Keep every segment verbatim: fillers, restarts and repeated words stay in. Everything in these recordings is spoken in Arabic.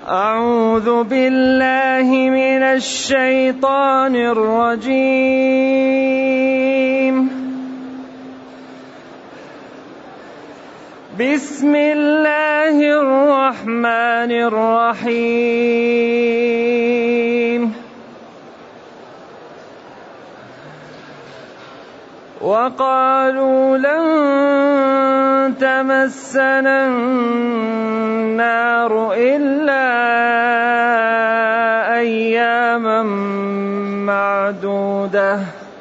أعوذ بالله من الشيطان الرجيم. بسم الله الرحمن الرحيم. وقالوا لن تمسنا النار إلا أياما معدودة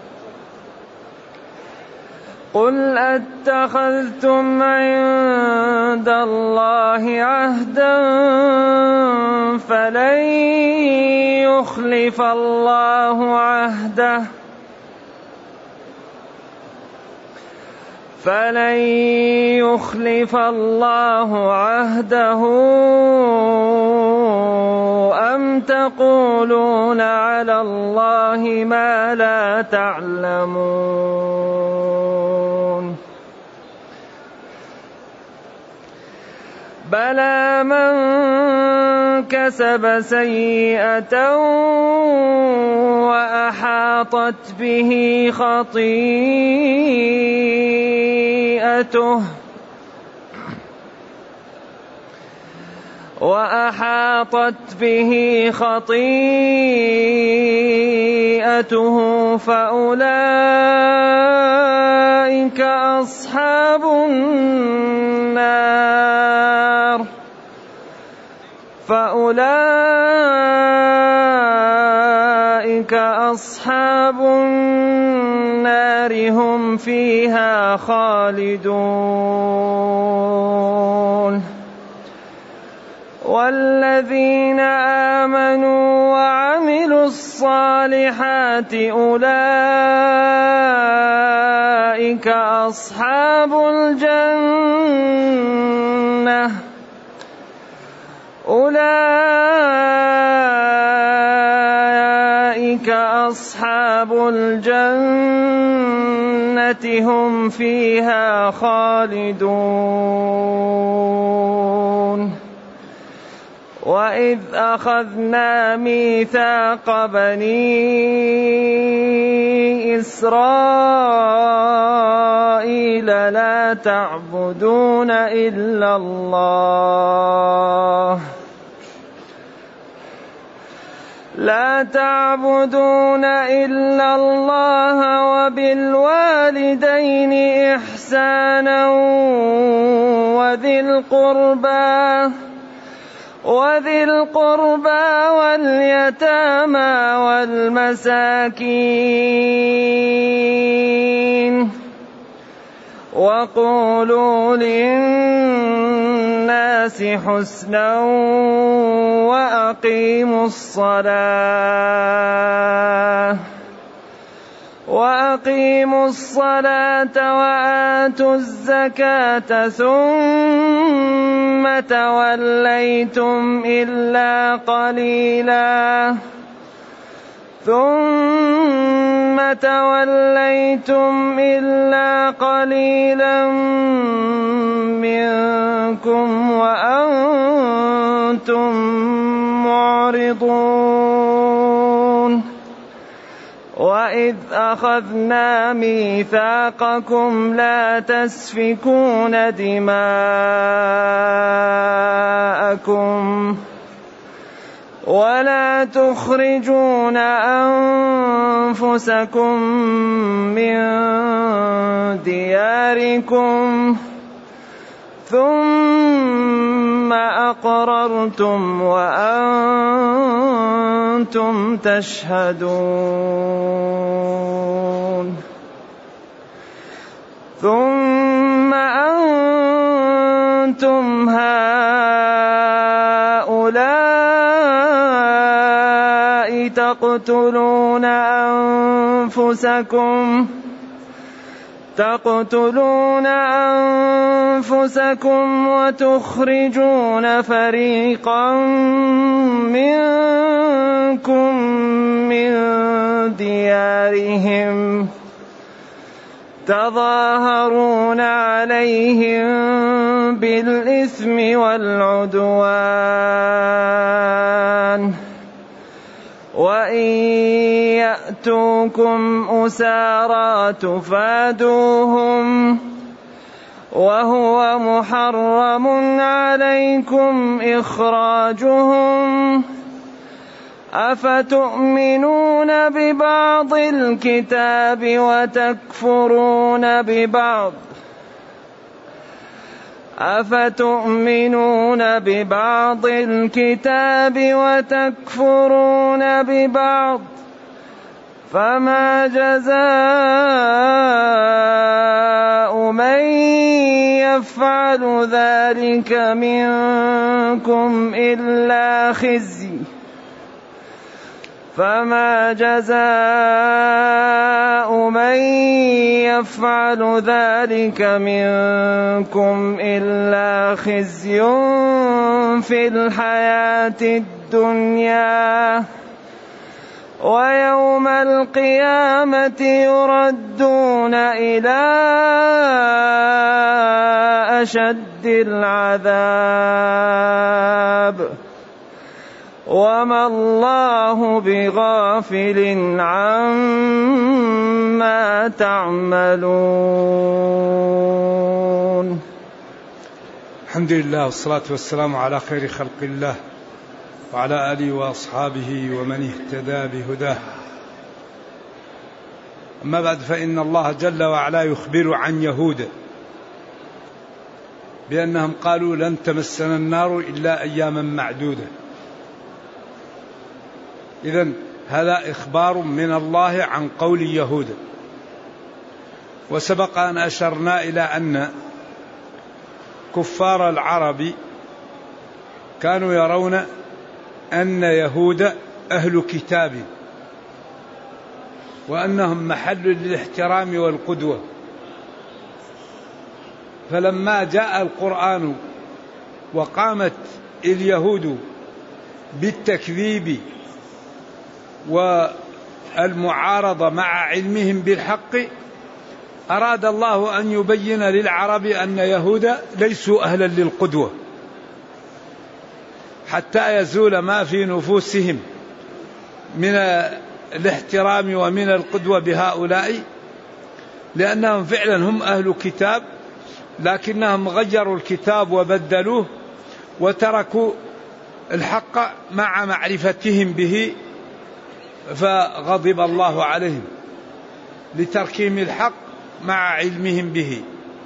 قل أتخذتم عند الله عهدا فلن يخلف الله عهده فلن يخلف الله عهده أم تقولون على الله ما لا تعلمون بلى من كسب سيئة وأحاطت به خطيئته وأحاطت به خطيئته فأولئك أصحاب النار فأولئك أصحاب النار هم فيها خالدون والذين آمنوا وعملوا الصالحات أولئك أصحاب الجنة أولئك أصحاب الجنة هم فيها خالدون وإذ أخذنا ميثاق بني إسرائيل لا تعبدون إلا الله لا تعبدون إلا الله وبالوالدين إحسانا وذي القربى وذي القربى واليتامى والمساكين وقولوا للناس حسنا وأقيموا الصلاة وأقيموا الصلاة وآتوا الزكاة ثم توليتم إلا قليلا ثم توليتم إلا قليلا منكم وأنتم معرضون وإذ أخذنا ميثاقكم لا تسفكون دماءكم ولا تخرجون أنفسكم من دياركم ثم أقررتم وأنتم تشهدون ثم أنتم هؤلاء تقتلون أنفسكم تقتلون أنفسكم وتخرجون فريقا منكم من ديارهم تظاهرون عليهم بالإثم والعدوان وإن يأتوكم أسارى تفادوهم وهو محرم عليكم إخراجهم أفتؤمنون ببعض الكتاب وتكفرون ببعض أفتؤمنون ببعض الكتاب وتكفرون ببعض فما جزاء من يفعل ذلك منكم إلا خزي فما جزاء من يفعل ذلك منكم إلا خزي في الحياة الدنيا ويوم القيامة يردون إلى أشد العذاب وما الله بغافل عما تعملون. الحمد لله والصلاة والسلام على خير خلق الله وعلى آله وأصحابه ومن اهتدى بهداه. أما بعد، فإن الله جل وعلا يخبر عن يهود بأنهم قالوا لن تمسنا النار إلا أياما معدودة. إذن هذا إخبار من الله عن قول يهود. وسبق أن أشرنا إلى أن كفار العرب كانوا يرون أن يهود أهل كتاب وأنهم محل للاحترام والقدوة. فلما جاء القرآن وقامت اليهود بالتكذيب والمعارضة مع علمهم بالحق، أراد الله أن يبين للعرب أن يهود ليسوا أهلا للقدوة حتى يزول ما في نفوسهم من الاحترام ومن القدوة بهؤلاء، لأنهم فعلا هم أهل كتاب، لكنهم غيروا الكتاب وبدلوه وتركوا الحق مع معرفتهم به، فغضب الله عليهم لتركهم الحق مع علمهم به.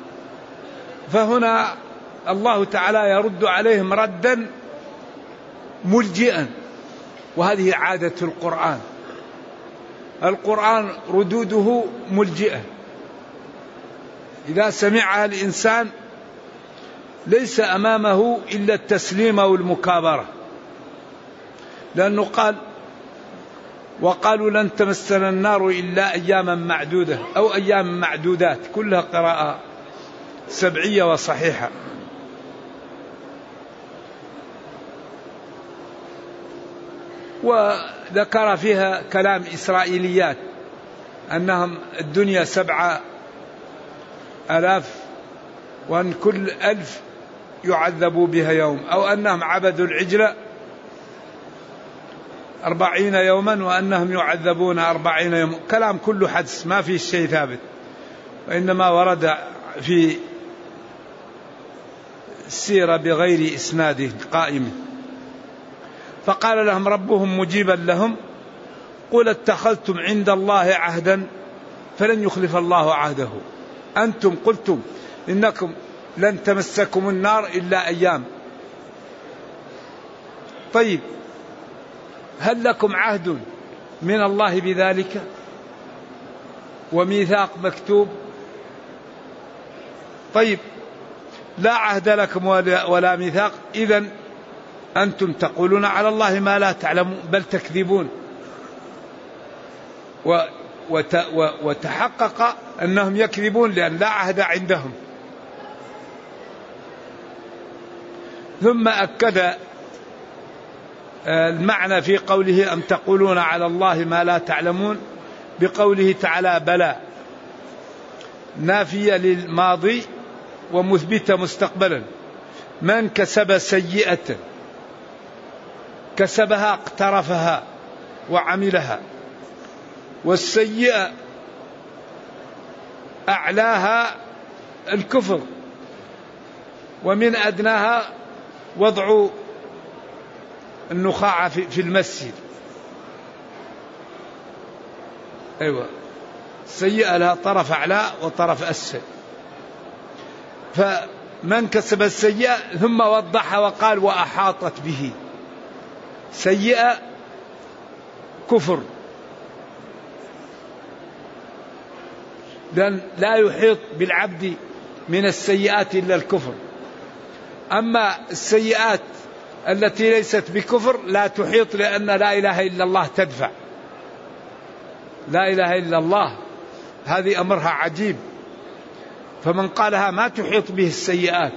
فهنا الله تعالى يرد عليهم ردا ملجئا، وهذه عادة القرآن. القرآن ردوده ملجئة، إذا سمعها الإنسان ليس أمامه إلا التسليم والمكابرة، لأنه قال وقالوا لن تمسنا النار إلا أياما معدودة أو أيام معدودات، كلها قراءة سبعية وصحيحة. وذكر فيها كلام إسرائيليات أنهم الدنيا سبعة ألاف وأن كل ألف يعذبوا بها يوم، أو أنهم عبدوا العجل أربعين يوما وأنهم يعذبون أربعين يوما. كلام كله حدث، ما فيه شيء ثابت، وإنما ورد في السيرة بغير إسناد قائم. فقال لهم ربهم مجيبا لهم قل اتخذتم عند الله عهدا فلن يخلف الله عهده، أنتم قلتم إنكم لن تمسكم النار إلا أيام. طيب هل لكم عهد من الله بذلك وميثاق مكتوب؟ طيب لا عهد لكم ولا ميثاق، إذن أنتم تقولون على الله ما لا تعلمون بل تكذبون. وتحقق أنهم يكذبون لأن لا عهد عندهم. ثم أكد المعنى في قوله أم تقولون على الله ما لا تعلمون بقوله تعالى بلى، نافية للماضي ومثبتة مستقبلا. من كسب سيئة كسبها اقترفها وعملها، والسيئة أعلاها الكفر، ومن أدناها وضع النخاع في المسجد. أيوة، السيئة لها طرف أعلى وطرف أسفل. فمن كسب السيئة ثم وضحها وقال وأحاطت به. سيئة كفر، لأن لا يحيط بالعبد من السيئات إلا الكفر. أما السيئات التي ليست بكفر لا تحيط، لأن لا إله إلا الله تدفع. لا إله إلا الله هذه أمرها عجيب، فمن قالها ما تحيط به السيئات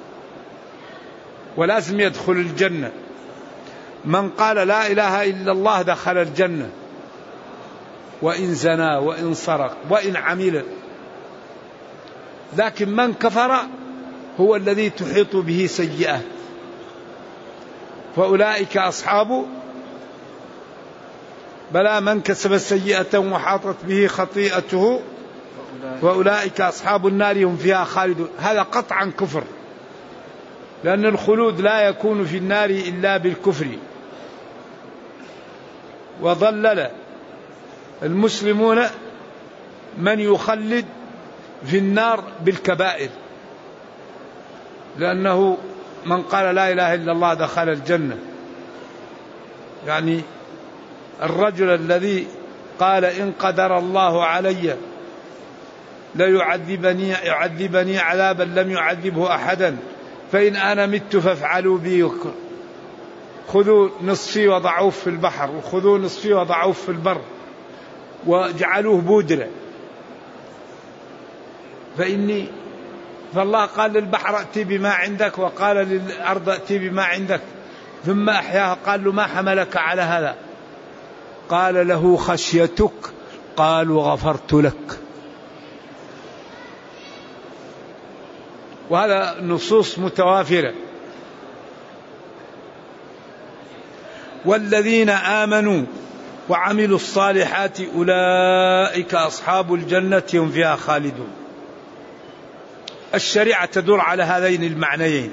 ولازم يدخل الجنة. من قال لا إله إلا الله دخل الجنة، وإن زنا وإن سرق وإن عمل. لكن من كفر هو الذي تحيط به سيئات، فأولئك أصحاب بلى من كسب سيئة وحاطت به خطيئته وأولئك أصحاب النار هم فيها خالدون. هذا قطعا كفر، لأن الخلود لا يكون في النار إلا بالكفر. وضلل المسلمون من يخلد في النار بالكبائر، لأنه من قال لا إله إلا الله دخل الجنة. يعني الرجل الذي قال إن قدر الله علي ليعذبني يعذبني عذابا لم يعذبه أحدا، فإن أنا مت فافعلوا بي، خذوا نصفي وضعوه في البحر، وخذوا نصفي وضعوه في البر، وجعلوه بودرة. فإني فالله قال للبحر ائتي بما عندك، وقال للأرض ائتي بما عندك، ثم أحياها. قال له ما حملك على هذا؟ قال له خشيتك. قالوا غفرت لك. وهذا نصوص متوافرة. والذين آمنوا وعملوا الصالحات أولئك أصحاب الجنة هم فيها خالدون. الشريعة تدور على هذين المعنيين.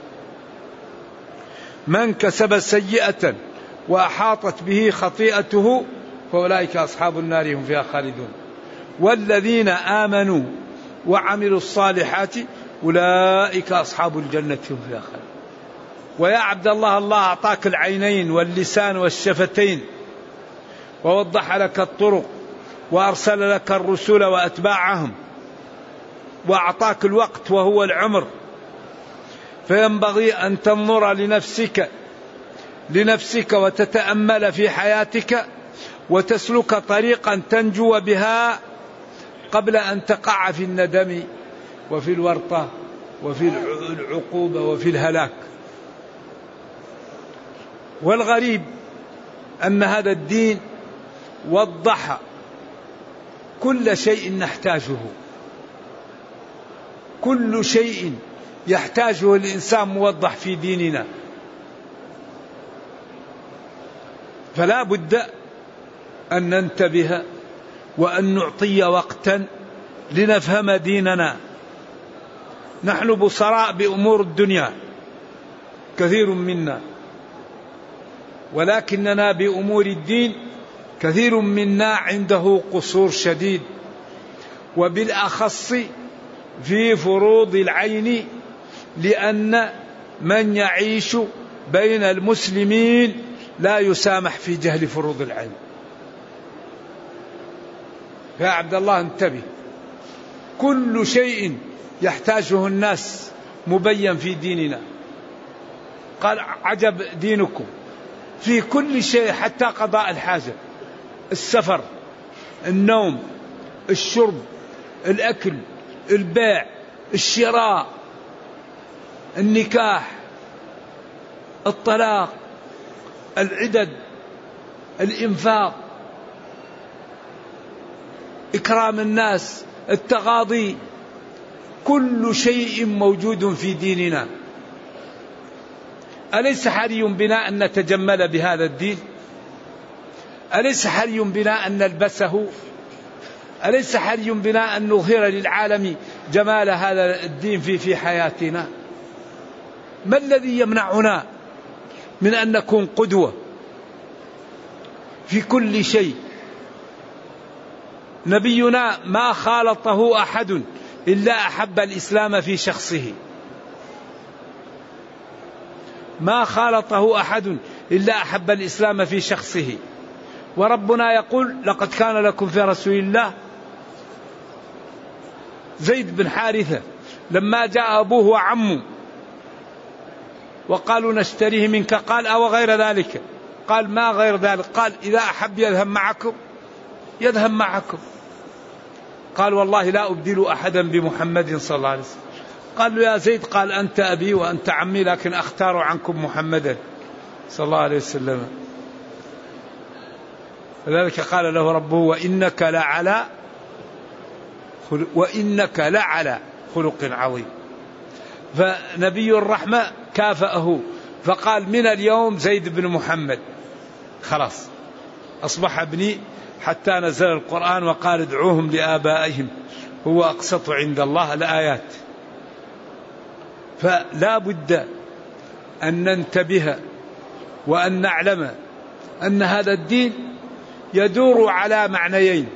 من كسب سيئة وأحاطت به خطيئته فأولئك أصحاب النار هم فيها خالدون. والذين آمنوا وعملوا الصالحات أولئك أصحاب الجنة هم فيها خالدون. ويا عبد الله، الله أعطاك العينين واللسان والشفتين، ووضح لك الطرق، وأرسل لك الرسل وأتباعهم، وأعطاك الوقت وهو العمر. فينبغي أن تنظر لنفسك لنفسك وتتأمل في حياتك، وتسلك طريقا تنجو بها قبل أن تقع في الندم وفي الورطة وفي العقوبة وفي الهلاك. والغريب أن هذا الدين وضح كل شيء نحتاجه، كل شيء يحتاجه الإنسان موضح في ديننا. فلا بد أن ننتبه وأن نعطي وقتا لنفهم ديننا. نحن بصراء بأمور الدنيا كثير منا، ولكننا بأمور الدين كثير منا عنده قصور شديد، وبالأخص في فروض العين، لأن من يعيش بين المسلمين لا يسامح في جهل فروض العين. يا عبد الله انتبه، كل شيء يحتاجه الناس مبين في ديننا. قال عجب دينكم في كل شيء، حتى قضاء الحاجة، السفر، النوم، الشرب، الأكل، البيع، الشراء، النكاح، الطلاق، العدد، الإنفاق، إكرام الناس، التغاضي، كل شيء موجود في ديننا. أليس حري بنا أن نتجمل بهذا الدين؟ أليس حري بنا أن نلبسه؟ أليس حري بنا أن نظهر للعالم جمال هذا الدين في في حياتنا؟ ما الذي يمنعنا من أن نكون قدوة في كل شيء؟ نبينا ما خالطه أحد إلا أحب الإسلام في شخصه، ما خالطه أحد إلا أحب الإسلام في شخصه. وربنا يقول: لقد كان لكم في رسول الله. زيد بن حارثة لما جاء أبوه وعمه وقالوا: نشتريه منك، قال: أو غير ذلك؟ قال: ما غير ذلك. قال: إذا أحب يذهب معكم يذهب معكم. قال: والله لا أبدل أحدا بمحمد صلى الله عليه وسلم. قال له: يا زيد، قال: أنت أبي وأنت عمي، لكن أختار عنكم محمدا صلى الله عليه وسلم. لذلك قال له ربه: وإنك لعلى وإنك لعلى خلق عظيم. فنبي الرحمة كافأه فقال: من اليوم زيد بن محمد، خلاص أصبح ابني، حتى نزل القرآن وقال: ادعوهم لآبائهم هو أقسط عند الله، الآيات. فلا بد أن ننتبه وأن نعلم أن هذا الدين يدور على معنيين: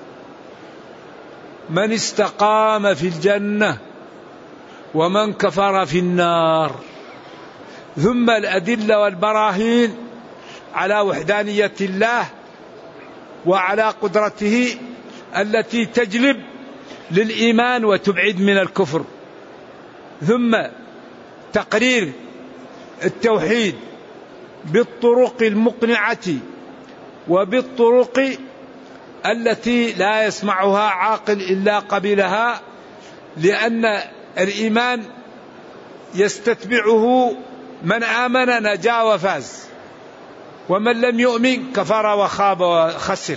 من استقام في الجنة ومن كفر في النار. ثم الأدلة والبراهين على وحدانية الله وعلى قدرته التي تجلب للإيمان وتبعد من الكفر. ثم تقرير التوحيد بالطرق المقنعة وبالطرق التي لا يسمعها عاقل إلا قبلها، لأن الإيمان يستتبعه من آمن نجا وفاز، ومن لم يؤمن كفر وخاب وخسر.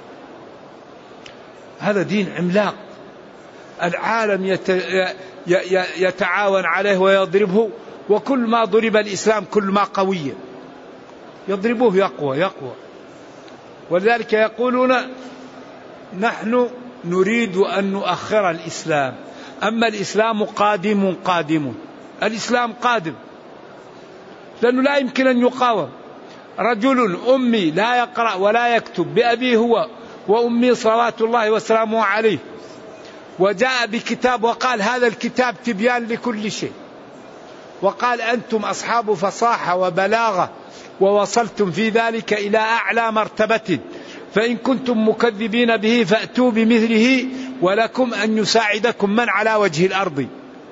هذا دين عملاق، العالم يتعاون عليه ويضربه، وكل ما ضرب الإسلام كل ما قوي يضربه يقوى يقوى. ولذلك يقولون: نحن نريد أن نؤخر الإسلام، أما الإسلام قادم قادم. الإسلام قادم، لأنه لا يمكن أن يقاوم. رجل أمي لا يقرأ ولا يكتب، بأبيه هو وأمي صلوات الله وسلامه عليه، وجاء بكتاب وقال: هذا الكتاب تبيان لكل شيء، وقال: أنتم أصحاب فصاحة وبلاغة ووصلتم في ذلك إلى أعلى مرتبة، فإن كنتم مكذبين به فأتوا بمثله ولكم أن يساعدكم من على وجه الأرض.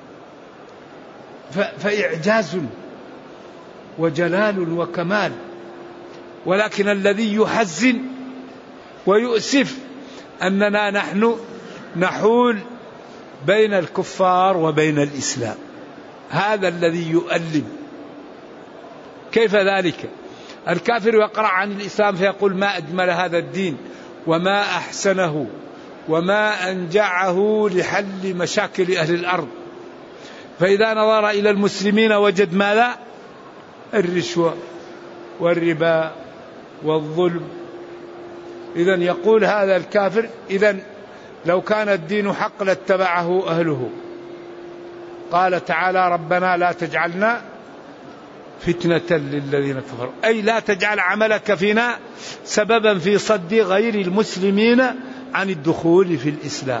فإعجاز وجلال وكمال. ولكن الذي يحزن ويؤسف أننا نحن نحول بين الكفار وبين الإسلام، هذا الذي يؤلم. كيف ذلك؟ الكافر يقرأ عن الإسلام فيقول: ما أجمل هذا الدين وما أحسنه وما أنجعه لحل مشاكل أهل الأرض. فإذا نظر إلى المسلمين وجد ماذا؟ الرشوة والربا والظلم. إذن يقول هذا الكافر: إذن لو كان الدين حق لاتبعه أهله. قال تعالى: ربنا لا تجعلنا فتنة للذين كفروا، أي لا تجعل عملك فينا سببا في صد غير المسلمين عن الدخول في الإسلام.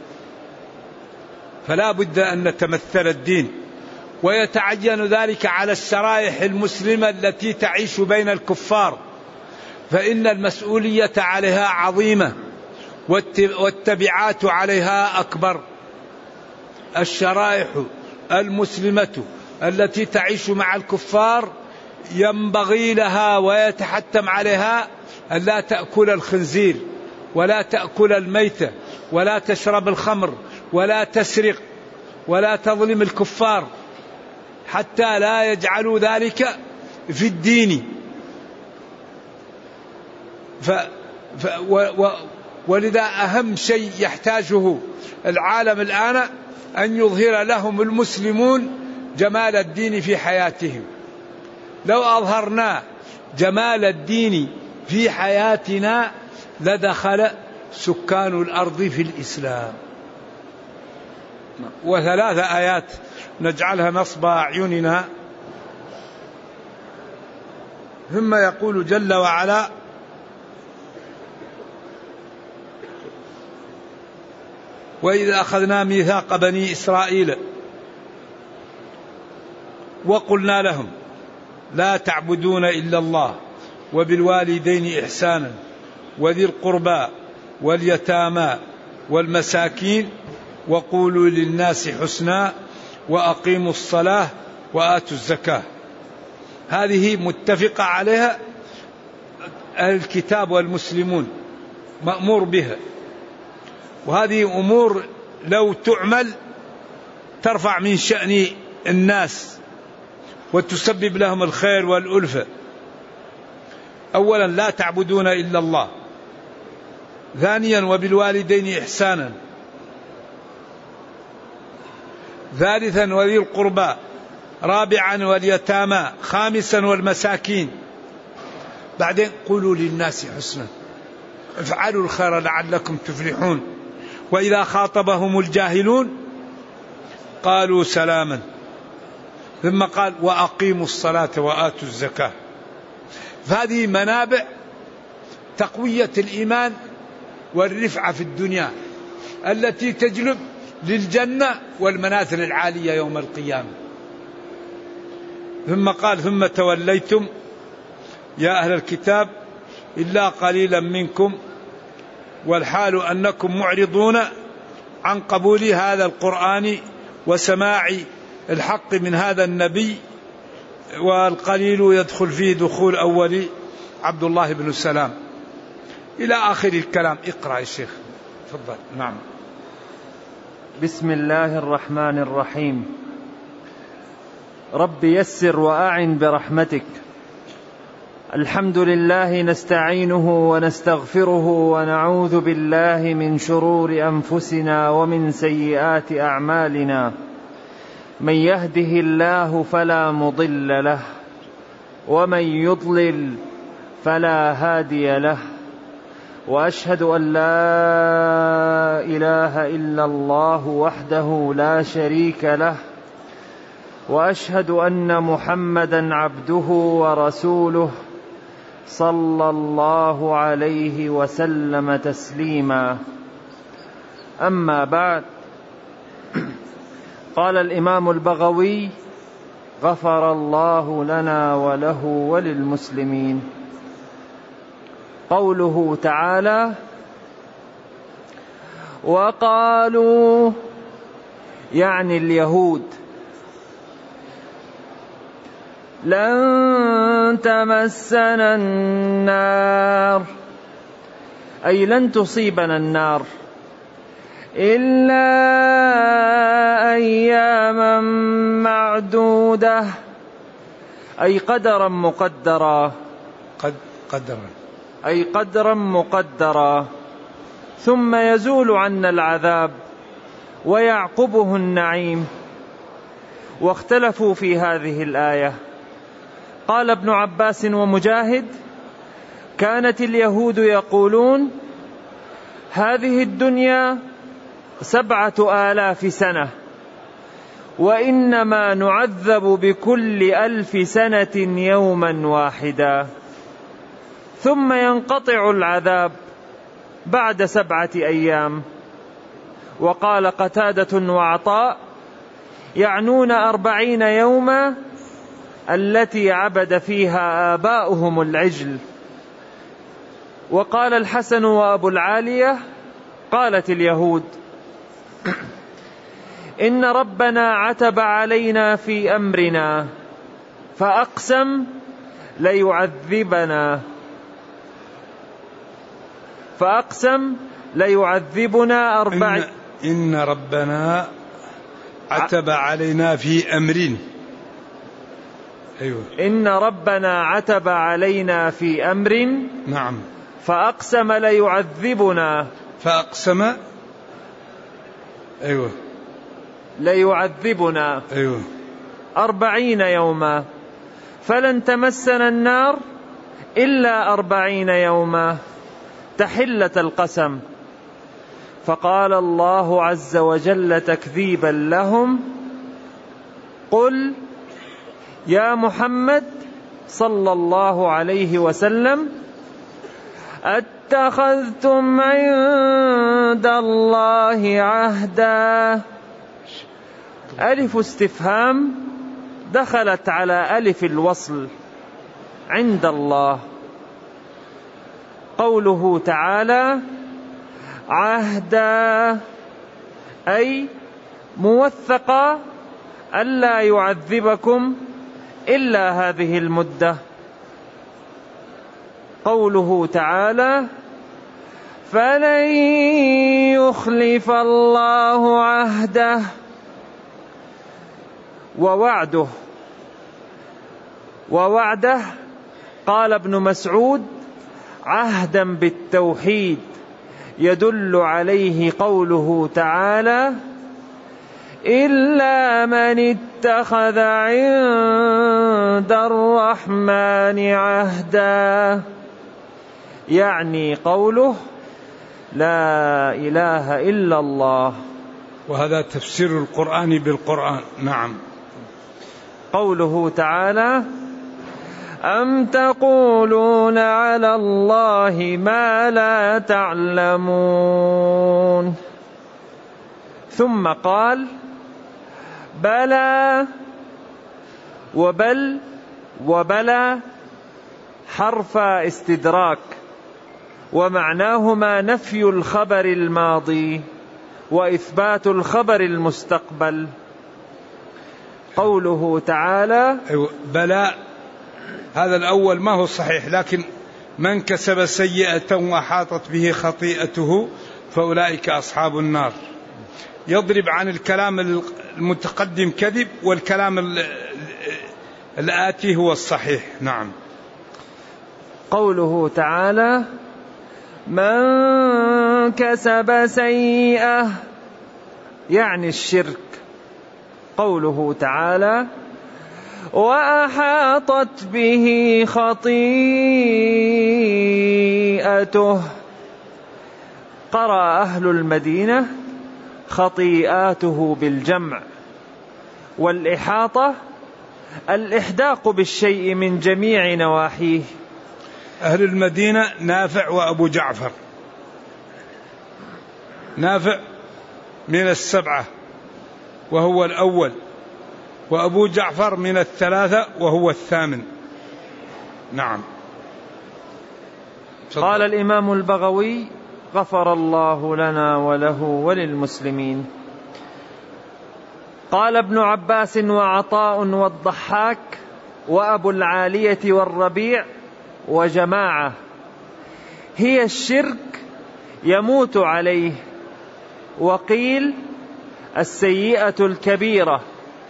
فلا بد أن نتمثل الدين، ويتعين ذلك على الشرائح المسلمة التي تعيش بين الكفار، فإن المسؤولية عليها عظيمة والتبعات عليها أكبر. الشرائح المسلمة التي تعيش مع الكفار ينبغي لها ويتحتم عليها أن لا تأكل الخنزير ولا تأكل الميتة ولا تشرب الخمر ولا تسرق ولا تظلم الكفار، حتى لا يجعلوا ذلك في الدين. ف ف و و ولذا أهم شيء يحتاجه العالم الآن أن يظهر لهم المسلمون جمال الدين في حياتهم. لو أظهرنا جمال الدين في حياتنا لدخل سكان الأرض في الإسلام. وثلاث آيات نجعلها نصب أعيننا. ثم يقول جل وعلا: وإذا أخذنا ميثاق بني إسرائيل وقلنا لهم لا تعبدون إلا الله وبالوالدين إحسانا وذي القربى واليتامى والمساكين وقولوا للناس حسنا وأقيموا الصلاة وآتوا الزكاة. هذه متفق عليها أهل الكتاب والمسلمون، مأمور بها، وهذه أمور لو تعمل ترفع من شأن الناس وتسبب لهم الخير والألفة. أولا لا تعبدون إلا الله، ثانيا وبالوالدين إحسانا، ثالثا وذي القربى، رابعا واليتامى، خامسا والمساكين. بعدين قولوا للناس حسنا، افعلوا الخير لعلكم تفلحون، وإذا خاطبهم الجاهلون قالوا سلاما. ثم قال وأقيموا الصلاة وآتوا الزكاة. فهذه منابع تقوية الإيمان والرفعة في الدنيا التي تجلب للجنة والمنازل العالية يوم القيامة. ثم قال ثم توليتم يا أهل الكتاب إلا قليلا منكم والحال أنكم معرضون عن قبول هذا القرآن وسماع الحق من هذا النبي، والقليل يدخل فيه دخول أول عبد الله بن السلام إلى آخر الكلام. اقرأ يا شيخ تفضل. نعم. بسم الله الرحمن الرحيم. رب يسر وأعن برحمتك. الحمد لله نستعينه ونستغفره ونعوذ بالله من شرور أنفسنا ومن سيئات أعمالنا. من يهده الله فلا مضل له ومن يضلل فلا هادي له، وأشهد أن لا إله إلا الله وحده لا شريك له، وأشهد أن محمدا عبده ورسوله صلى الله عليه وسلم تسليما. أما بعد، قال الإمام البغوي غفر الله لنا وله وللمسلمين. قوله تعالى وقالوا، يعني اليهود، لن تمسنا النار، أي لن تصيبنا النار إلا أياما معدودة، أي قدرا مقدرا، قد قدرا أي قدرا مقدرا، ثم يزول عنا العذاب ويعقبه النعيم. واختلفوا في هذه الآية. قال ابن عباس ومجاهد: كانت اليهود يقولون هذه الدنيا سبعة آلاف سنة، وإنما نعذب بكل ألف سنة يوما واحدا، ثم ينقطع العذاب بعد سبعة أيام. وقال قتادة وعطاء: يعنون أربعين يوما التي عبد فيها آباؤهم العجل. وقال الحسن وأبو العالية: قالت اليهود: إن ربنا عتب علينا في أمرنا فأقسم ليعذبنا فأقسم ليعذبنا أربعين. إن, إن ربنا عتب علينا في أمر. أيوة. إن ربنا عتب علينا في أمر نعم فأقسم ليعذبنا فأقسم أيوة ليعذبنا أيوة أربعين يوما فلن تمسنا النار إلا أربعين يوما تحلة القسم. فقال الله عز وجل تكذيبا لهم: قل يا محمد صلى الله عليه وسلم: اتخذتم عند الله عهدا. ألف استفهام دخلت على ألف الوصل عند الله. قوله تعالى عهدا أي موثقا ألا يعذبكم إلا هذه المدة. قوله تعالى فلن يخلف الله عهده ووعده. ووعده قال ابن مسعود عهدا بالتوحيد، يدل عليه قوله تعالى إلا من اتخذ عند الرحمن عهدا، يعني قوله لا إله إلا الله. وهذا تفسير القرآن بالقرآن. نعم. قوله تعالى أم تقولون على الله ما لا تعلمون. ثم قال بلى وبل وبلى حرف استدراك، ومعناهما نفي الخبر الماضي وإثبات الخبر المستقبل. قوله تعالى بلى، هذا الأول ما هو صحيح، لكن من كسب سيئة وحاطت به خطيئته فأولئك أصحاب النار. يضرب عن الكلام المتقدم كذب، والكلام الآتي هو الصحيح. نعم. قوله تعالى من كسب سيئة يعني الشرك. قوله تعالى وأحاطت به خطيئته. قرأ أهل المدينة خطيئاته بالجمع، والإحاطة الإحداق بالشيء من جميع نواحيه. أهل المدينة نافع وأبو جعفر. نافع من السبعة وهو الأول، وأبو جعفر من الثلاثة وهو الثامن. نعم. قال الإمام البغوي غفر الله لنا وله وللمسلمين. قال ابن عباس وعطاء والضحاك وأبو العالية والربيع وجماعة هي الشرك يموت عليه. وقيل السيئة الكبيرة،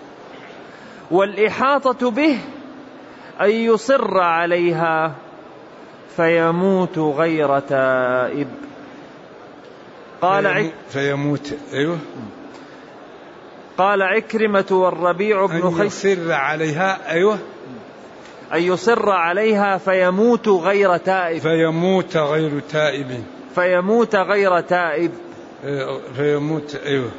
والإحاطة به أن يصر عليها فيموت غير تائب. قال عك... فيموت أيوه. قال عكرمة والربيع بن خيث أن يصر عليها أيوه أن يصر عليها فيموت غير تائب. فيموت غير تائب فيموت غير تائب فيموت أيوه.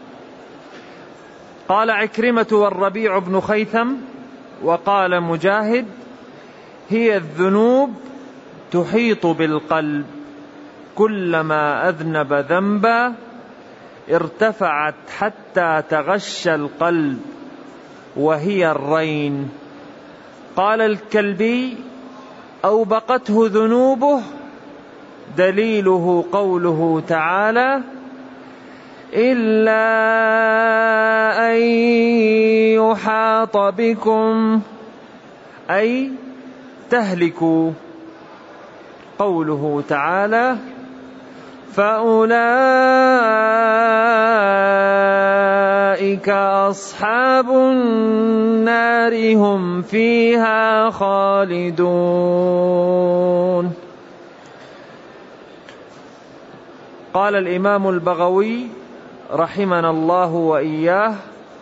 قال عكرمة والربيع بن خيثم وقال مجاهد هي الذنوب تحيط بالقلب، كلما أذنب ذنبا ارتفعت حتى تغشى القلب، وهي الرين. قال الكلبي أوبقته ذنوبه، دليله قوله تعالى إلا أن يحاط بكم أي تهلكوا. قوله تعالى فأولئك أصحاب النار هم فيها خالدون. قال الإمام البغوي رحمنا الله وإياه: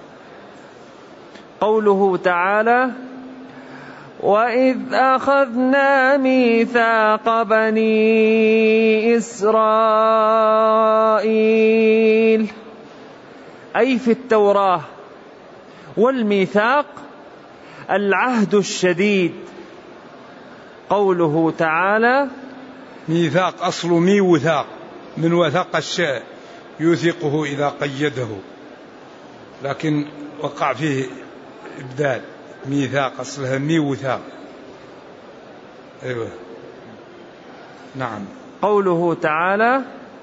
قوله تعالى: وإذ أخذنا ميثاق بني إسرائيل، أي في التوراة، والميثاق العهد الشديد. قوله تعالى: ميثاق أصل مي وثاق، من وثق الشيء يوثقه إذا قيده، لكن وقع فيه إبدال. ميثاق أصلها مي وثاق. أيوة نعم. قوله تعالى: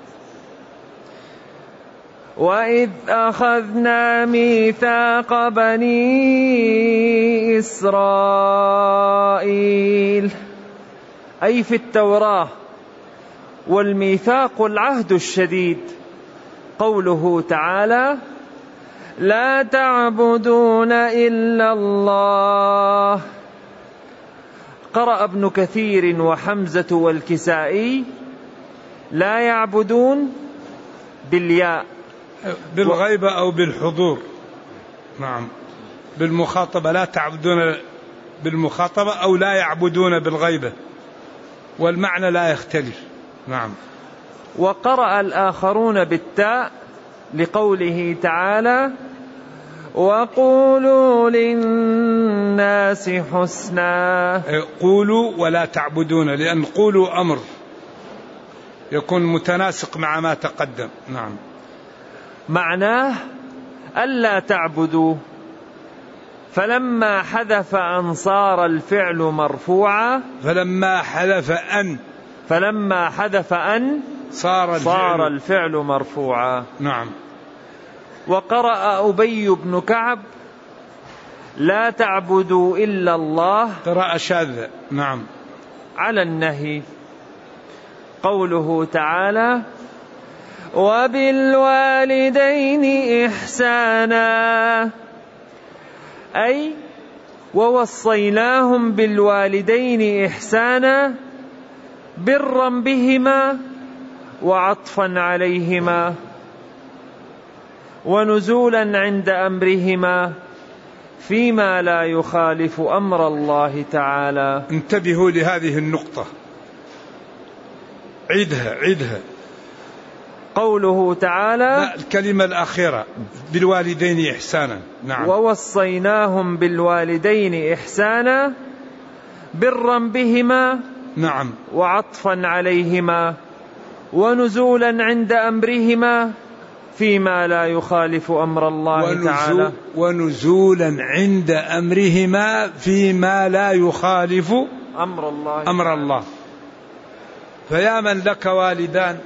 وإذ أخذنا ميثاق بني إسرائيل، أي في التوراة، والميثاق العهد الشديد. قوله تعالى: لا تعبدون إلا الله. قرأ ابن كثير وحمزة والكسائي: لا يعبدون بالياء، بالغيبة أو بالحضور. نعم، بالمخاطبة، لا تعبدون بالمخاطبة أو لا يعبدون بالغيبة، والمعنى لا يختلف. نعم. وقرأ الآخرون بالتاء لقوله تعالى: وقولوا للناس حسنا. قولوا ولا تعبدون، لأن قولوا أمر يكون متناسق مع ما تقدم. نعم. معناه ألا تعبدوا، فلما حذف أن صار الفعل مرفوعا. فلما حذف أن فلما حذف أن صار الفعل, صار الفعل مرفوعا. نعم. وقرأ أبي بن كعب: لا تعبدوا إلا الله، قراءة شاذة. نعم. على النهي. قوله تعالى: وبالوالدين إحسانا، أي ووصيناهم بالوالدين إحسانا، برا بهما وعطفا عليهما ونزولا عند أمرهما فيما لا يخالف أمر الله تعالى. انتبهوا لهذه النقطة، عيدها عيدها. قوله تعالى: الكلمة الأخيرة بالوالدين إحسانا. نعم. ووصيناهم بالوالدين إحسانا، برا بهما. نعم. وعطفا عليهما ونزولا عند أمرهما فيما لا يخالف أمر الله ونزول تعالى. ونزولا عند أمرهما فيما لا يخالف أمر الله أمر الله. فيا من لك والدان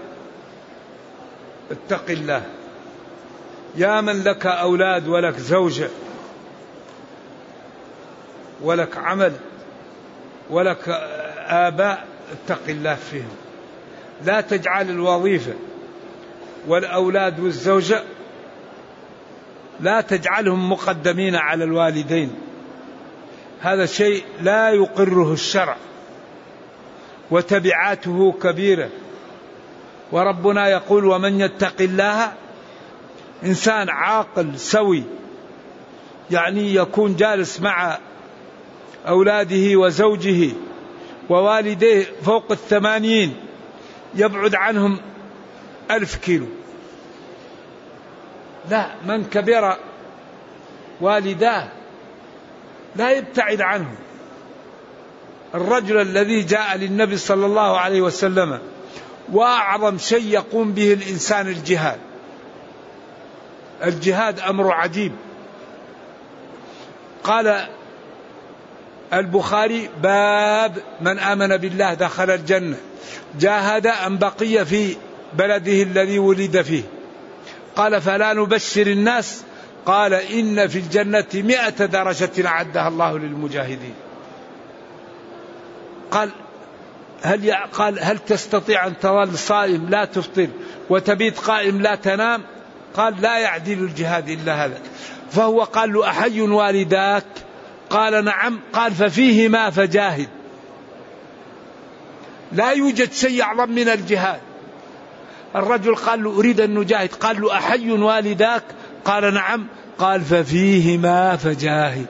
اتق الله، يا من لك أولاد ولك زوجة ولك عمل ولك آباء، اتق الله فيهم. لا تجعل الوظيفة والأولاد والزوجة لا تجعلهم مقدمين على الوالدين، هذا شيء لا يقره الشرع وتبعاته كبيرة. وربنا يقول: ومن يتق الله، إنسان عاقل سوي، يعني يكون جالس مع أولاده وزوجه ووالديه فوق الثمانين، يبعد عنهم ألف كيلو. لا، من كبر والداه لا يبتعد عنهم. الرجل الذي جاء للنبي صلى الله عليه وسلم وأعظم شيء يقوم به الإنسان الجهاد. الجهاد أمر عجيب. قال البخاري: باب من آمن بالله دخل الجنة، جاهد أم بقي في بلده الذي ولد فيه. قال: فلا نبشر الناس؟ قال: إن في الجنة مئة درجة أعدها الله للمجاهدين. قال: هل قال هل تستطيع أن تظل صائم لا تفطر وتبيت قائم لا تنام؟ قال: لا يعدل الجهاد إلا هذا. فهو قال له: أحي والداك؟ قال: نعم. قال: ففيهما فجاهد. لا يوجد شيء أعظم من الجهاد. الرجل قال له أريد أن نجاهد، قال له أحي والداك؟ قال نعم، قال ففيهما فجاهد.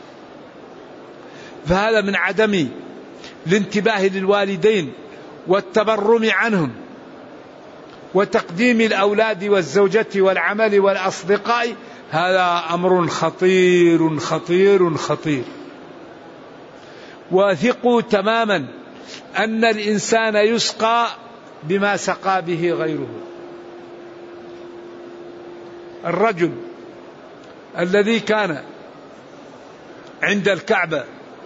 فهذا من عدم الانتباه للوالدين والتبرم عنهم وتقديم الأولاد والزوجة والعمل والأصدقاء، هذا أمر خطير خطير خطير. وثقوا تماما أن الإنسان يسقى بما سقى به غيره. الرجل الذي كان عند الكعبة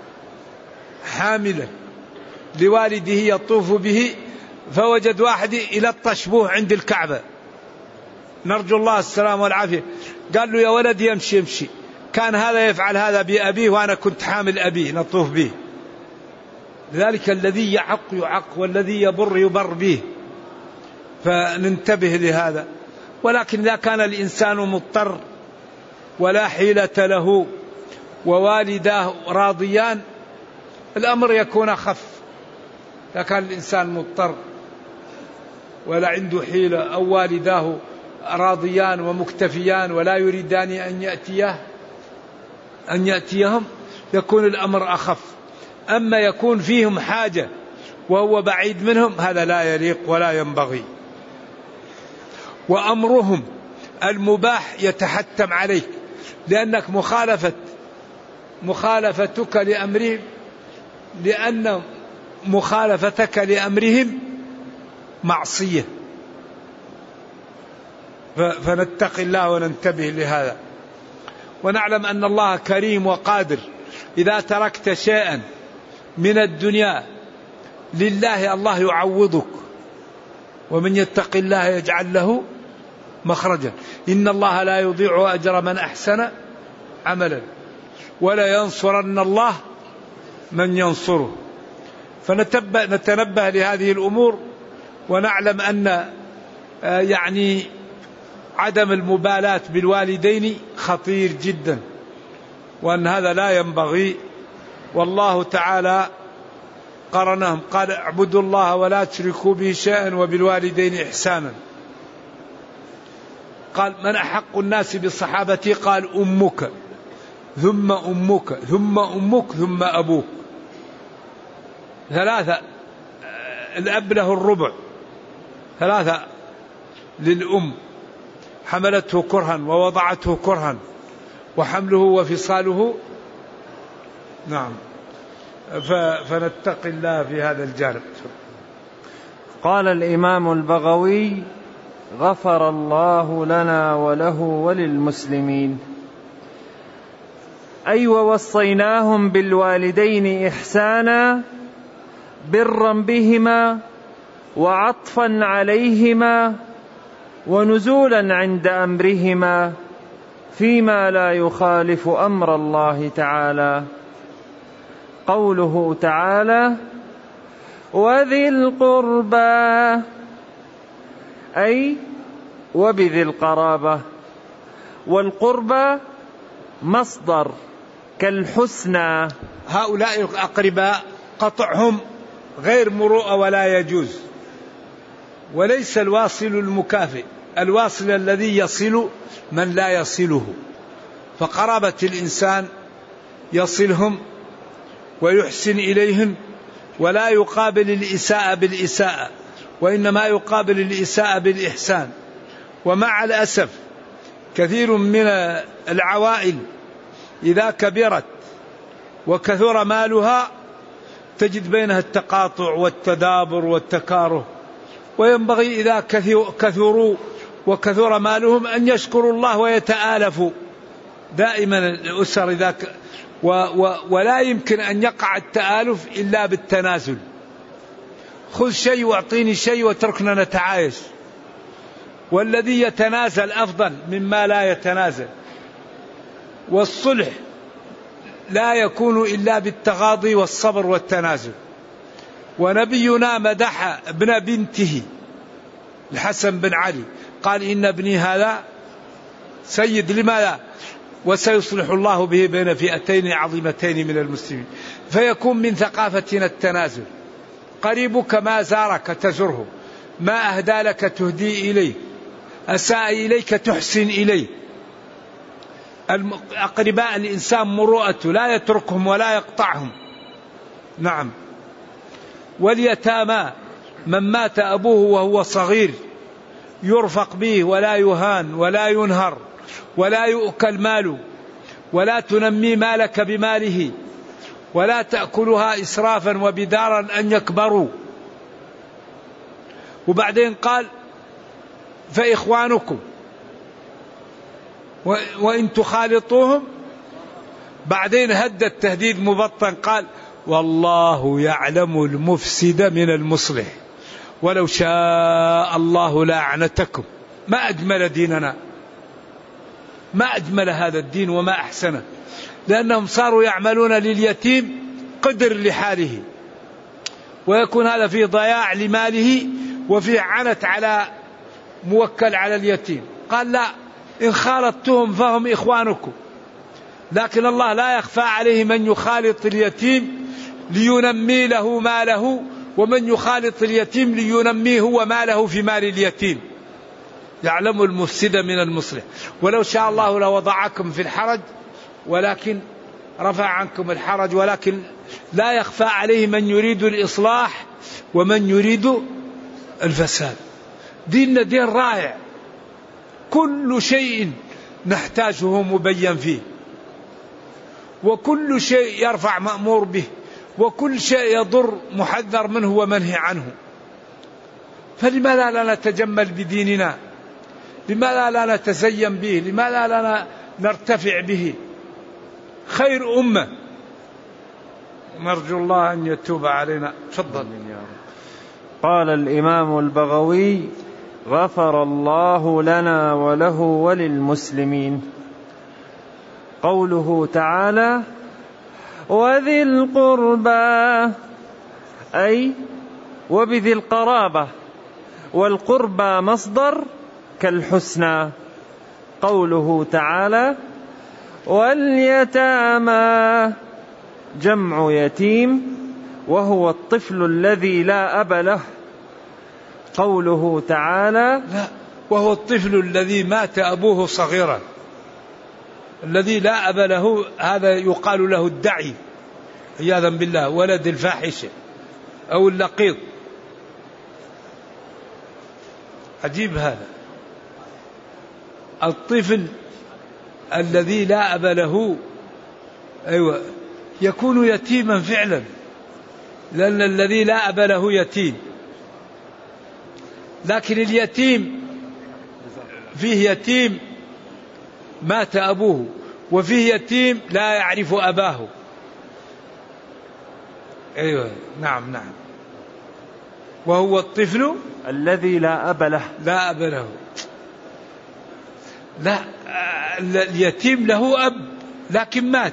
حاملا لوالده يطوف به، فوجد واحد إلى الطشبوه عند الكعبة، نرجو الله السلام والعافية، قال له يا ولد يمشي يمشي، كان هذا يفعل هذا بأبيه وأنا كنت حامل أبيه نطوف به. لذلك الذي يعق يعق والذي يبر يبر به، فننتبه لهذا. ولكن إذا كان الإنسان مضطر ولا حيلة له ووالداه راضيان الأمر يكون أخف. إذا كان الإنسان مضطر ولا عنده حيلة أو والداه راضيان ومكتفيان ولا يريدان أن يأتيه أن يأتيهم يكون الأمر أخف. أما يكون فيهم حاجة وهو بعيد منهم هذا لا يليق ولا ينبغي. وأمرهم المباح يتحتم عليك، لأنك مخالفة مخالفتك لأمرهم لأن مخالفتك لأمرهم معصية. فنتقي الله وننتبه لهذا، ونعلم أن الله كريم وقادر. إذا تركت شيئا من الدنيا لله الله يعوضك، ومن يتق الله يجعل له مخرجا. إن الله لا يضيع أجر من أحسن عملا ولا ينصرن الله من ينصره. فنتنبه لهذه الأمور ونعلم أن يعني عدم المبالاة بالوالدين خطير جدا، وأن هذا لا ينبغي. والله تعالى قرنهم، قال اعبدوا الله ولا تشركوا به شيئا وبالوالدين إحسانا. قال من أحق الناس بالصحابة؟ قال أمك ثم أمك ثم أمك ثم أبوك. ثلاثة، الأب له الربع، ثلاثة للأم، حملته كرها ووضعته كرها وحمله وفصاله. نعم، فنتقي الله في هذا الجانب. قال الإمام البغوي غفر الله لنا وله وللمسلمين. أي ووصيناهم بالوالدين إحسانا برا بهما وعطفا عليهما ونزولا عند أمرهما فيما لا يخالف أمر الله تعالى. قوله تعالى وذي القربى أي وبذي القرابة، والقربى مصدر كالحسنى. هؤلاء الأقرباء قطعهم غير مروءة ولا يجوز، وليس الواصل المكافئ، الواصل الذي يصل من لا يصله. فقرابة الإنسان يصلهم ويحسن إليهم، ولا يقابل الإساءة بالإساءة، وإنما يقابل الإساءة بالإحسان. ومع الأسف كثير من العوائل إذا كبرت وكثر مالها تجد بينها التقاطع والتدابر والتكاره. وينبغي إذا كثروا وكثر مالهم أن يشكروا الله ويتآلفوا دائما الأسر إذا ك... و... و... ولا يمكن أن يقع التآلف إلا بالتنازل. خذ شيء واعطيني شيء وتركنا نتعايش. والذي يتنازل أفضل مما لا يتنازل. والصلح لا يكون إلا بالتغاضي والصبر والتنازل. ونبينا مدح ابن بنته الحسن بن علي، قال إن ابني هذا سيد، لماذا؟ وسيصلح الله به بين فئتين عظيمتين من المسلمين. فيكون من ثقافتنا التنازل. قريبك ما زارك تزره، ما أهدى لك تهدي إليه، أساء إليك تحسن إليه. أقرباء الإنسان مروءته لا يتركهم ولا يقطعهم. نعم. واليتامى من مات أبوه وهو صغير يرفق به ولا يهان ولا ينهر ولا يؤكل ماله، ولا تنمي مالك بماله، ولا تأكلها إسرافا وبدارا أن يكبروا. وبعدين قال فإخوانكم وإن تخالطوهم. بعدين هدد تهديد مبطن قال والله يعلم المفسد من المصلح ولو شاء الله لأعنتكم. ما أجمل ديننا، ما أجمل هذا الدين وما أحسنه، لأنهم صاروا يعملون لليتيم قدر لحاله، ويكون هذا في ضياع لماله وفي عنت على موكل على اليتيم. قال لا، إن خالطتهم فهم إخوانكم، لكن الله لا يخفى عليه من يخالط اليتيم لينمي له ماله، ومن يخالط اليتيم لينميه هو ماله في مال اليتيم. يعلم المفسد من المصلح ولو شاء الله لوضعكم في الحرج ولكن رفع عنكم الحرج، ولكن لا يخفى عليه من يريد الإصلاح ومن يريد الفساد. ديننا دين رائع، كل شيء نحتاجه مبين فيه، وكل شيء يرفع مأمور به، وكل شيء يضر محذر منه ومنهي عنه. فلماذا لا نتجمل بديننا؟ لماذا لا نتزين به؟ لماذا لا نرتفع به؟ خير أمة. نرجو الله أن يتوب علينا. تفضل. قال الإمام البغوي غفر الله لنا وله وللمسلمين. قوله تعالى وذي القربى، أي وبذي القرابة، والقربى مصدر كالحسنى. قوله تعالى واليتامى جمع يتيم وهو الطفل الذي لا أب له. قوله تعالى لا، وهو الطفل الذي مات أبوه صغيرا، الذي لا أب له هذا يقال له الدعي عياذا بالله، ولد الفاحشة أو اللقيط. عجيب هذا. الطفل الذي لا أب له أيوة يكون يتيما فعلا، لأن الذي لا أب له يتيم. لكن اليتيم فيه يتيم مات أبوه، وفيه يتيم لا يعرف أباه. أيوة نعم نعم. وهو الطفل الذي لا أب له. لا أب له. لا، اليتيم له أب لكن مات،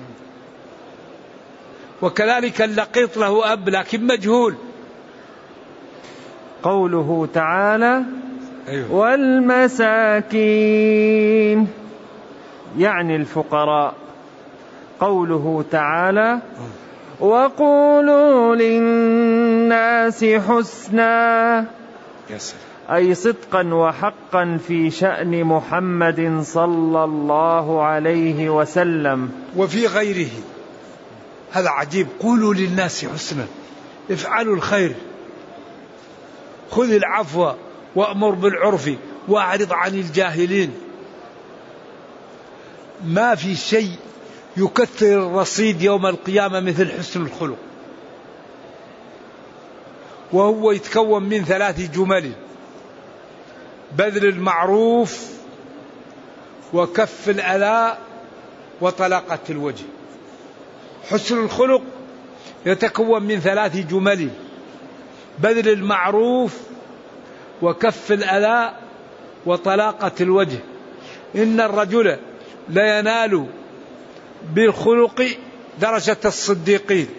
وكذلك اللقيط له أب لكن مجهول. قوله تعالى أيوة. والمساكين يعني الفقراء. قوله تعالى وقولوا للناس حسنا، أي صدقا وحقا في شأن محمد صلى الله عليه وسلم وفي غيره. هذا عجيب. قولوا للناس حسنا، افعلوا الخير، خذ العفو وأمر بالعرف وأعرض عن الجاهلين. ما في شيء يكثر الرصيد يوم القيامة مثل حسن الخلق، وهو يتكون من ثلاث جمل: بذل المعروف وكف الأذى وطلاقة الوجه. حسن الخلق يتكون من ثلاث جمل: بذل المعروف وكف الأذى وطلاقة الوجه. إن الرجل لا ينال بالخلق درجة الصديقين،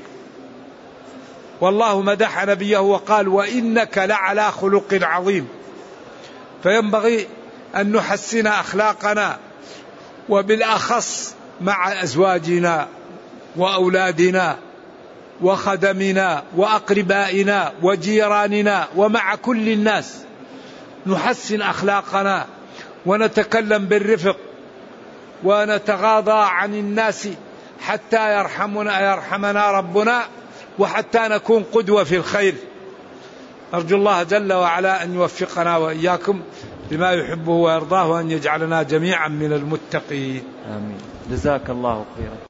والله مدح نبيه وقال وإنك لعلى خلق عظيم. فينبغي أن نحسن أخلاقنا، وبالأخص مع أزواجنا وأولادنا. وخدمنا وأقربائنا وجيراننا ومع كل الناس نحسن أخلاقنا ونتكلم بالرفق ونتغاضى عن الناس حتى يرحمنا يرحمنا ربنا وحتى نكون قدوة في الخير. أرجو الله جل وعلا أن يوفقنا وإياكم لما يحبه ويرضاه وأن يجعلنا جميعا من المتقين. آمين. جزاك الله خيرا.